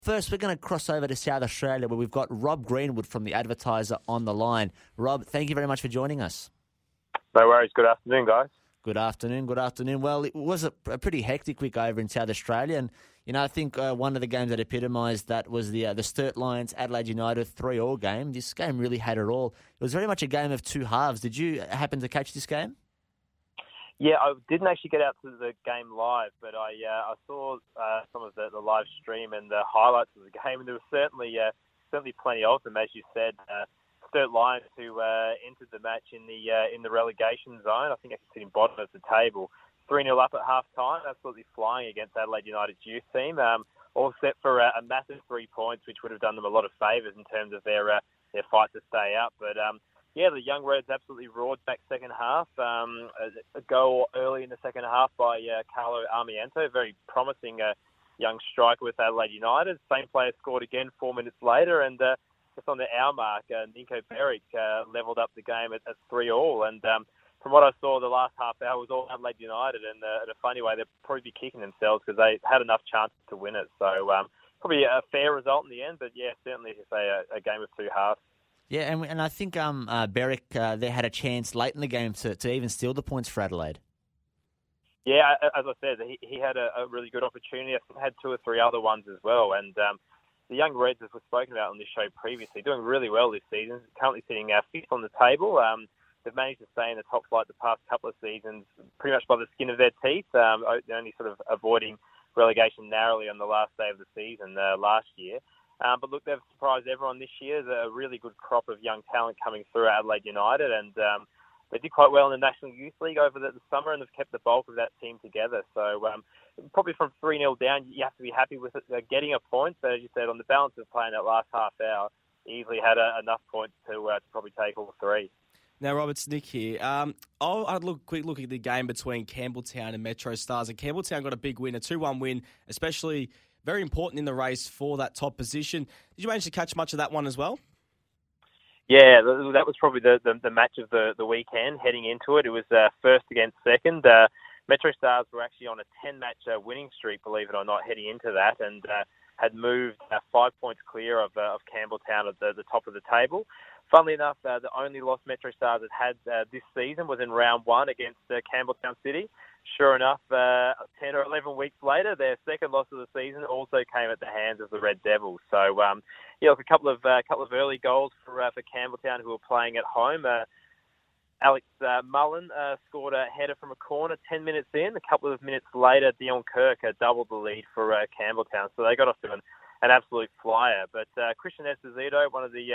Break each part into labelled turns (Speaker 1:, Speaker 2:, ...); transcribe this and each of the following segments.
Speaker 1: First, we're going to cross over to South Australia where we've got Rob Greenwood from The Advertiser on the line. Rob, thank you very much for joining us.
Speaker 2: No worries. Good afternoon, guys.
Speaker 1: Good afternoon. Well, it was a pretty hectic week over in South Australia, and I think one of the games that epitomised that was the Sturt Lions Adelaide United 3-3 game. This game really had it all. It was very much a game of two halves. Did you happen to catch this game?
Speaker 2: Yeah, I didn't actually get out to the game live, but I saw some of the live stream and the highlights of the game, and there was certainly plenty of them, as you said. Sturt Lions, who entered the match in the relegation zone, I think actually sitting bottom of the table, 3-0 up at half time, absolutely flying against Adelaide United's youth team. All set for a massive 3 points, which would have done them a lot of favours in terms of their fight to stay up, but. Yeah, the Young Reds absolutely roared back second half. A goal early in the second half by Carlo Armiento, very promising young striker with Adelaide United. Same player scored again 4 minutes later, and just on the hour mark, Nico Beric levelled up the game at 3-3. And from what I saw, the last half hour was all Adelaide United, and in a funny way, they'd probably be kicking themselves because they had enough chances to win it. So probably a fair result in the end, but yeah, certainly a game of two halves.
Speaker 1: Yeah, and I think Berwick, they had a chance late in the game to even steal the points for Adelaide.
Speaker 2: Yeah, as I said, he had a really good opportunity. I think had 2 or 3 other ones as well. And the Young Reds, as we've spoken about on this show previously, doing really well this season, currently sitting 5th on the table. They've managed to stay in the top flight the past couple of seasons pretty much by the skin of their teeth, only sort of avoiding relegation narrowly on the last day of the season last year. But look, they've surprised everyone this year. There's a really good crop of young talent coming through Adelaide United, and they did quite well in the National Youth League over the summer, and they've kept the bulk of that team together. So probably from 3-0 down, you have to be happy with it, getting a point. But as you said, on the balance of playing that last half hour, easily had enough points to probably take all 3.
Speaker 3: Now, Rob, it's Nick here. I'll have a quick look at the game between Campbelltown and Metro Stars. And Campbelltown got a big win, a 2-1 win, especially very important in the race for that top position. Did you manage to catch much of that one as well?
Speaker 2: Yeah, that was probably the match of the weekend. Heading into it, it was first against second. Metro Stars were actually on a 10-match winning streak, believe it or not, heading into that, and had moved 5 points clear of Campbelltown at the top of the table. Funnily enough, the only loss Metro Stars had this season was in round 1 against Campbelltown City. Sure enough, 10 or 11 weeks later, their second loss of the season also came at the hands of the Red Devils. So, look, a couple of early goals for Campbelltown, who were playing at home. Alex Mullen scored a header from a corner 10 minutes in. A couple of minutes later, Dion Kirk doubled the lead for Campbelltown. So they got off to an absolute flyer. But Christian Esposito, one of the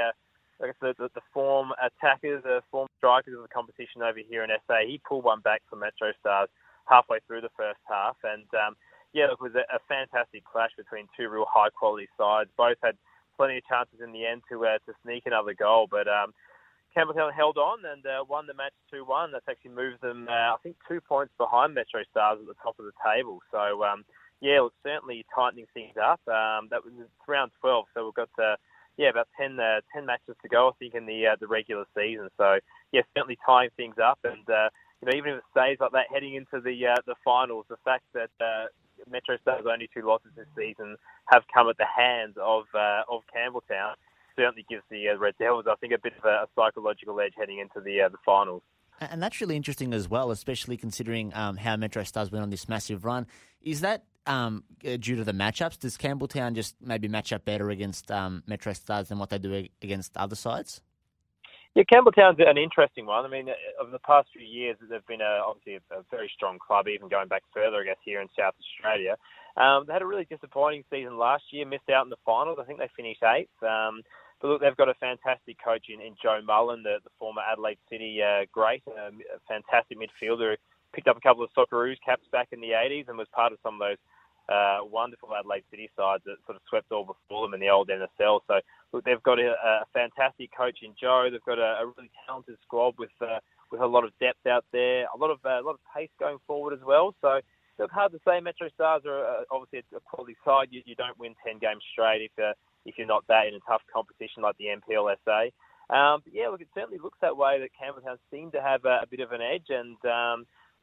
Speaker 2: form attackers, form strikers of the competition over here in SA, he pulled one back for Metro Stars halfway through the first half. And, it was a fantastic clash between two real high-quality sides. Both had plenty of chances in the end to sneak another goal. But Campbelltown held on and won the match 2-1. That's actually moved them, I think, 2 points behind Metro Stars at the top of the table. So, it was certainly tightening things up. That was round 12, so we've got... about 10 matches to go, I think, in the regular season. So, certainly tying things up. And, even if it stays like that heading into the finals, the fact that Metro Stars' only 2 losses this season have come at the hands of Campbelltown certainly gives the Red Devils, I think, a bit of a psychological edge heading into the finals.
Speaker 1: And that's really interesting as well, especially considering how Metro Stars went on this massive run. Is that due to the matchups? Does Campbelltown just maybe match up better against Metro Stars than what they do against other sides?
Speaker 2: Yeah, Campbelltown's an interesting one. I mean, over the past few years, they've been obviously a very strong club, even going back further, I guess, here in South Australia. They had a really disappointing season last year, missed out in the finals. I think they finished 8th. But look, they've got a fantastic coach in Joe Mullen, the former Adelaide City great, a fantastic midfielder who picked up a couple of Socceroos caps back in the 80s and was part of some of those wonderful Adelaide City sides that sort of swept all before them in the old NSL. So, look, they've got a fantastic coach in Joe. They've got a really talented squad with a lot of depth out there, a lot of pace going forward as well. So, look, hard to say. Metro Stars are obviously a quality side. You don't win 10 games straight if you're not that in a tough competition like the NPLSA. But look, it certainly looks that way, that Campbelltown seem to have a bit of an edge. And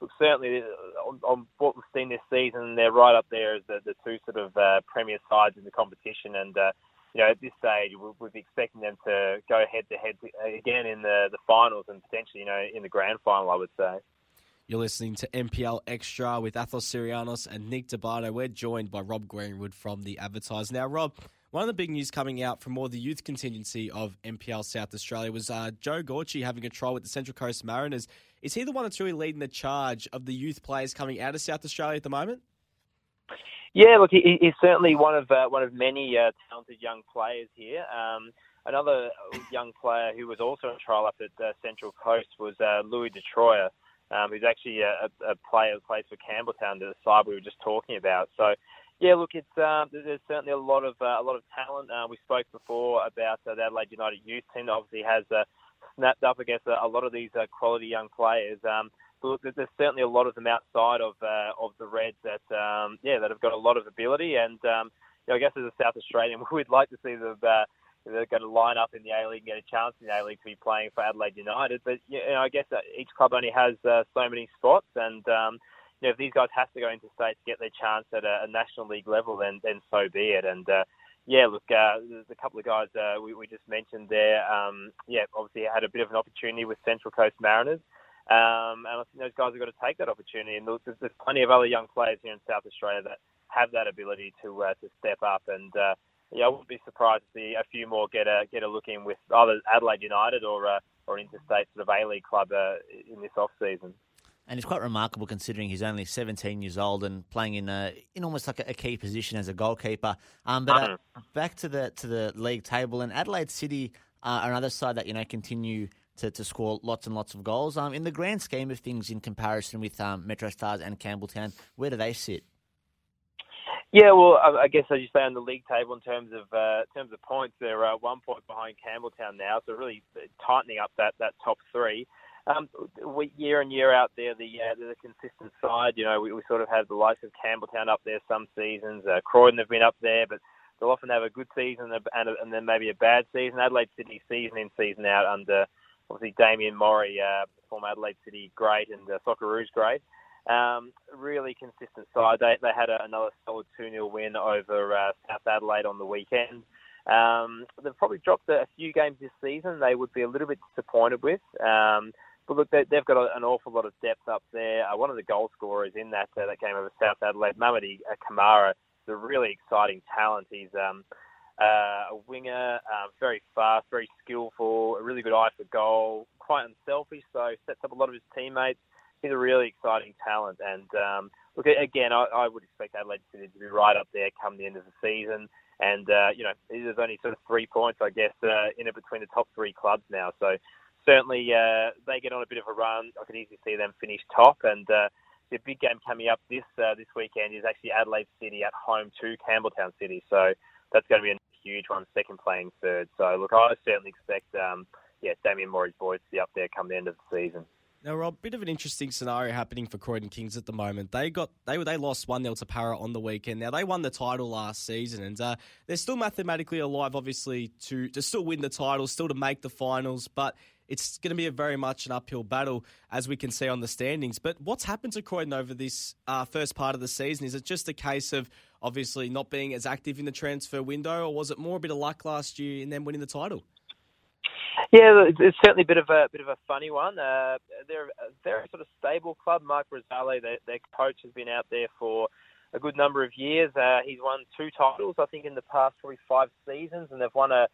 Speaker 2: look, certainly on what we've seen this season, they're right up there as the two sort of premier sides in the competition. And, at this stage, we'll be expecting them to go head-to-head again in the finals and potentially, in the grand final, I would say.
Speaker 3: You're listening to NPL Extra with Athos Sirianos and Nick Dabano. We're joined by Rob Greenwood from The Advertiser. Now, Rob, one of the big news coming out from more the youth contingency of NPL South Australia was Joe Gorchie having a trial with the Central Coast Mariners. Is he the one that's really leading the charge of the youth players coming out of South Australia at the moment?
Speaker 2: Yeah, look, he's certainly one of many talented young players here. Another young player who was also on trial up at Central Coast was Louis Detroyer, who's actually a player who plays for Campbelltown, the side we were just talking about. So, yeah, look, it's there's certainly a lot of talent. We spoke before about the Adelaide United youth team that obviously has snapped up against a lot of these quality young players. Look, there's certainly a lot of them outside of the Reds that have got a lot of ability, and I guess as a South Australian, we'd like to see them they're going to line up in the A-League and get a chance in the A-League to be playing for Adelaide United. But I guess each club only has so many spots, and if these guys have to go into state to get their chance at a National League level, then so be it. And look, there's a couple of guys we just mentioned there. Obviously had a bit of an opportunity with Central Coast Mariners. And I think those guys have got to take that opportunity. And there's plenty of other young players here in South Australia that have that ability to step up. And I wouldn't be surprised to see a few more get a look in with either Adelaide United or an interstate sort of A-League club in this off season.
Speaker 1: And it's quite remarkable considering he's only 17 years old and playing in almost like a key position as a goalkeeper. But back to the league table, and Adelaide City are another side that continue to score lots and lots of goals. In the grand scheme of things, in comparison with Metro Stars and Campbelltown, where do they sit?
Speaker 2: Yeah, well, I guess as you say on the league table in terms of points, they're 1 point behind Campbelltown now, so really tightening up that top three. Year in, year out, they're the consistent side. We sort of have the likes of Campbelltown up there some seasons. Croydon have been up there, but they'll often have a good season and then maybe a bad season. Adelaide City season in, season out under obviously Damien Morey, former Adelaide City great and Socceroos great. Really consistent side. They had another solid 2-0 win over South Adelaide on the weekend. They've probably dropped a few games this season they would be a little bit disappointed with. But look, they've got an awful lot of depth up there. One of the goal scorers in that game over South Adelaide, Mamadi Kamara, is a really exciting talent. He's a winger, very fast, very skillful, a really good eye for goal, quite unselfish, so sets up a lot of his teammates. He's a really exciting talent. And look, again, I would expect Adelaide City to be right up there come the end of the season. And, there's only sort of 3 points, I guess, in it between the top three clubs now. So certainly they get on a bit of a run. I could easily see them finish top. And the big game coming up this weekend is actually Adelaide City at home to Campbelltown City. So that's going to be a huge one, second playing third. So, look, I certainly expect, Damien Morey's boys to be up there come the end of the season.
Speaker 3: Now, Rob, bit of an interesting scenario happening for Croydon Kings at the moment. They lost 1-0 to Para on the weekend. Now, they won the title last season, and they're still mathematically alive, obviously, to still win the title, still to make the finals, but it's going to be very much an uphill battle, as we can see on the standings. But what's happened to Croydon over this first part of the season? Is it just a case of, obviously, not being as active in the transfer window, or was it more a bit of luck last year and then winning the title?
Speaker 2: Yeah, it's certainly a bit of a funny one. They're a very sort of stable club. Mark Rosale, their coach, has been out there for a good number of years. He's won 2 titles, I think, in the past probably 5 seasons, and they've won a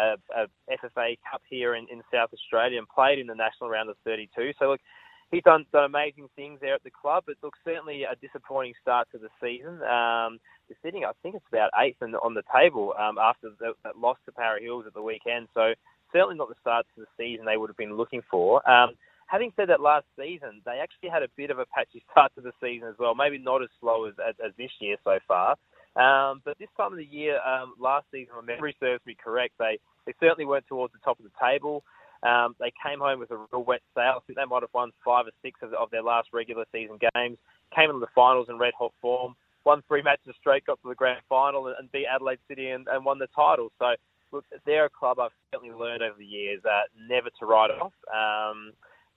Speaker 2: FFA Cup here in South Australia and played in the national round of 32. So look, he's done amazing things there at the club. But look, certainly a disappointing start to the season. They're sitting, I think it's about 8th on the table after that loss to Para Hills at the weekend. So certainly not the start to the season they would have been looking for. Having said that, last season, they actually had a bit of a patchy start to the season as well. Maybe not as slow as this year so far. But this time of the year, last season, if memory serves me correct, they certainly weren't towards the top of the table. They came home with a real wet sail. I think they might have won 5 or 6 of their last regular season games. Came into the finals in red hot form. Won 3 matches straight, got to the grand final and beat Adelaide City and won the title. So, look, they're a club I've certainly learned over the years never to write off.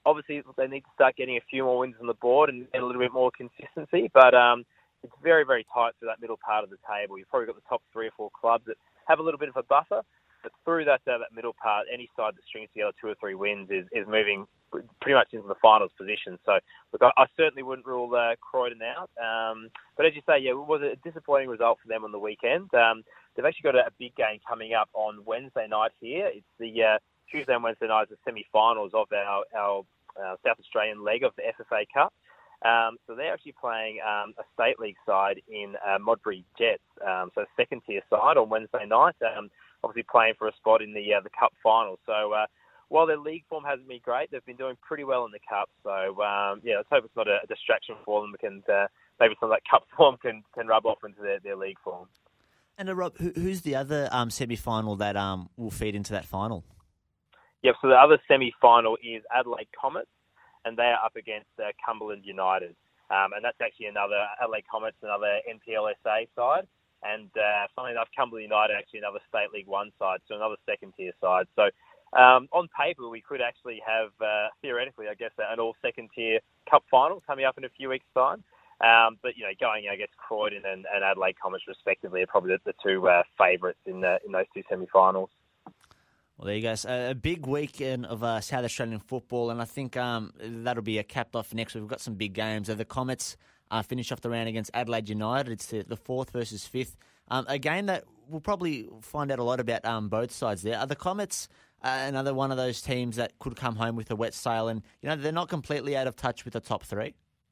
Speaker 2: obviously they need to start getting a few more wins on the board and get a little bit more consistency. But it's very, very tight for that middle part of the table. You've probably got the top 3 or 4 clubs that have a little bit of a buffer. But through that middle part, any side that strings together 2 or 3 wins is moving pretty much into the finals position. So, look, I certainly wouldn't rule Croydon out. But as you say, yeah, it was a disappointing result for them on the weekend. They've actually got a big game coming up on Wednesday night here. It's the Tuesday and Wednesday night is the semi-finals of our South Australian leg of the FFA Cup. So they're actually playing a state league side in Modbury Jets, so a second-tier side on Wednesday night, obviously playing for a spot in the Cup final. So while their league form hasn't been great, they've been doing pretty well in the Cup. So, let's hope it's not a distraction for them. Maybe some of that Cup form can rub off into their league form.
Speaker 1: And Rob, who's the other semi-final that will feed into that final?
Speaker 2: Yep, so the other semi-final is Adelaide Comets, and they are up against Cumberland United. And that's actually another Adelaide Comets, another NPLSA side. And funnily enough, Cumberland United actually another State League 1 side, so another second-tier side. So on paper, we could actually have, theoretically, I guess, an all-second-tier Cup final coming up in a few weeks' time. But, going, I guess, Croydon and Adelaide Comets, respectively, are probably the 2 favourites in those 2 semi-finals.
Speaker 1: Well, there you go. So a big weekend of South Australian football, and I think that'll be capped off next week. We've got some big games. The Comets finish off the round against Adelaide United. It's the 4th versus 5th. A game that we'll probably find out a lot about both sides there. Are the Comets another one of those teams that could come home with a wet sail, and they're not completely out of touch with the top 3?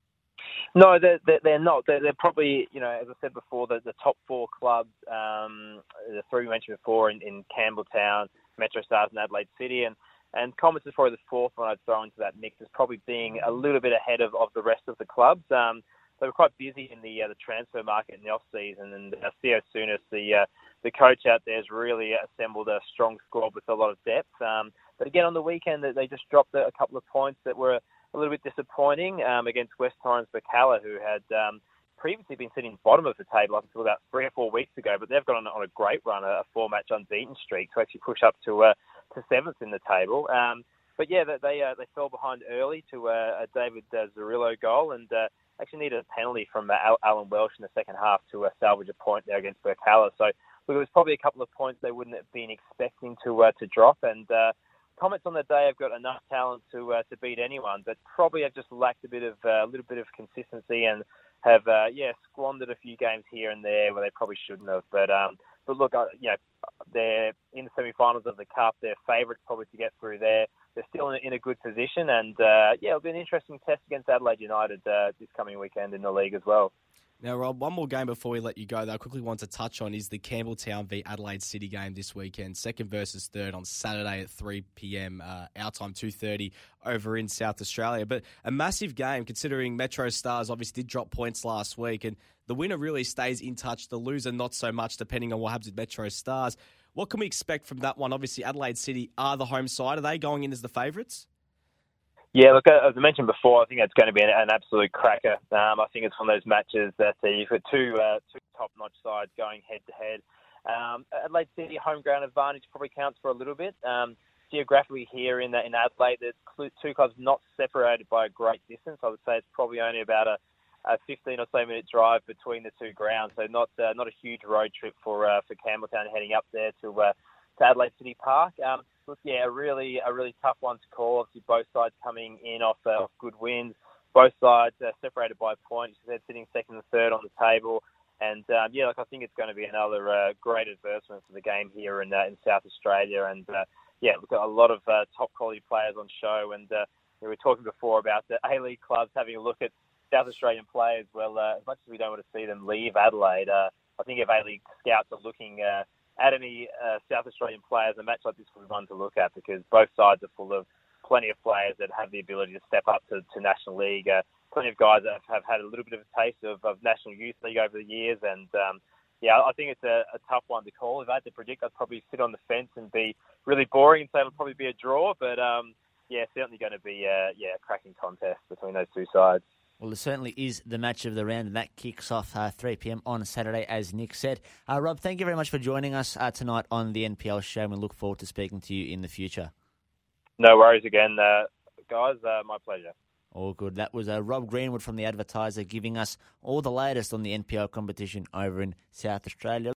Speaker 2: No, they're not. They're probably, as I said before, the top 4 clubs, the 3 we mentioned before in Campbelltown, Metro Stars and Adelaide City, and Comets is probably the 4th one I'd throw into that mix, as probably being a little bit ahead of the rest of the clubs. They were quite busy in the transfer market in the off-season, and Theo Souness, the coach out there, has really assembled a strong squad with a lot of depth. But again, on the weekend, they just dropped a couple of points that were a little bit disappointing against West Torrens Bacalla, who had previously been sitting bottom of the table up until about 3 or 4 weeks ago, but they've gone on a great run, a 4-match unbeaten streak to actually push up to 7th in the table. But yeah, they fell behind early to a David Zarillo goal, and actually needed a penalty from Alan Welsh in the second half to salvage a point there against Bacalla. So look, it was probably a couple of points they wouldn't have been expecting to drop, and Comets on the day have got enough talent to beat anyone, but probably have just lacked a little bit of consistency and have squandered a few games here and there where they probably shouldn't have. But look, they're in the semi-finals of the Cup. They're favourites probably to get through there. They're still in a good position, and it'll be an interesting test against Adelaide United this coming weekend in the league as well.
Speaker 3: Now, Rob, one more game before we let you go that I quickly want to touch on is the Campbelltown v Adelaide City game this weekend, 2nd versus 3rd on Saturday at 3 p.m, our time, 2:30 over in South Australia. But a massive game considering Metro Stars obviously did drop points last week, and the winner really stays in touch, the loser not so much, depending on what happens with Metro Stars. What can we expect from that one? Obviously, Adelaide City are the home side. Are they going in as the favourites?
Speaker 2: Yeah, look, as I mentioned before, I think it's going to be an absolute cracker. I think it's one of those matches that you've got two top-notch sides going head-to-head. Adelaide City home ground advantage probably counts for a little bit. Geographically here in Adelaide, there's 2 clubs not separated by a great distance. I would say it's probably only about a 15 or so minute drive between the 2 grounds, so not a huge road trip for Campbelltown heading up there to Adelaide City Park. Look, yeah, a really tough one to call. Obviously, both sides coming in off good wins. Both sides separated by a point. They're sitting 2nd and 3rd on the table. And, I think it's going to be another great advertisement for the game here in South Australia. And, we've got a lot of top-quality players on show. And we were talking before about the A-League clubs having a look at South Australian players. Well, as much as we don't want to see them leave Adelaide, I think if A-League scouts are looking at any South Australian players, a match like this will be one to look at, because both sides are full of plenty of players that have the ability to step up to National League. Plenty of guys that have had a little bit of a taste of National Youth League over the years. And, I think it's a tough one to call. If I had to predict, I'd probably sit on the fence and be really boring and say it'll probably be a draw. But, certainly going to be a cracking contest between those 2 sides.
Speaker 1: Well, it certainly is the match of the round, and that kicks off 3 p.m. on Saturday, as Nick said. Rob, thank you very much for joining us tonight on the NPL show, and we look forward to speaking to you in the future.
Speaker 2: No worries again. guys. My pleasure.
Speaker 1: All good. That was Rob Greenwood from The Advertiser giving us all the latest on the NPL competition over in South Australia.